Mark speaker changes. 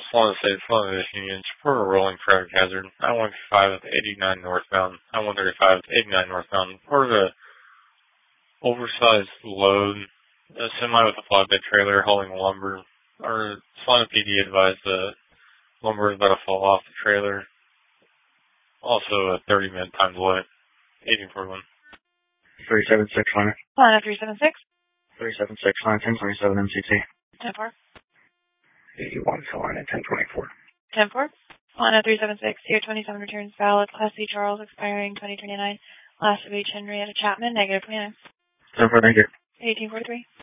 Speaker 1: want to say it's one of the unions for a rolling traffic hazard. I-135 with 89 northbound. I-135 with 89 northbound. For the oversized load, a semi with a flatbed trailer hauling lumber. Our Solana PD advised that lumber is about to fall off the trailer. Also a 30-minute time delay. 1841.
Speaker 2: 376, line.
Speaker 3: Solana 376.
Speaker 2: 376, line 1027 MCT.
Speaker 3: 10-4.
Speaker 2: 81, Solana 1024.
Speaker 3: 10-4. Solana 376, year 27 returns valid. Class C Charles expiring 2029. Last of H. Henrietta Chapman, negative 29.
Speaker 2: 10-4, thank you.
Speaker 3: 1843.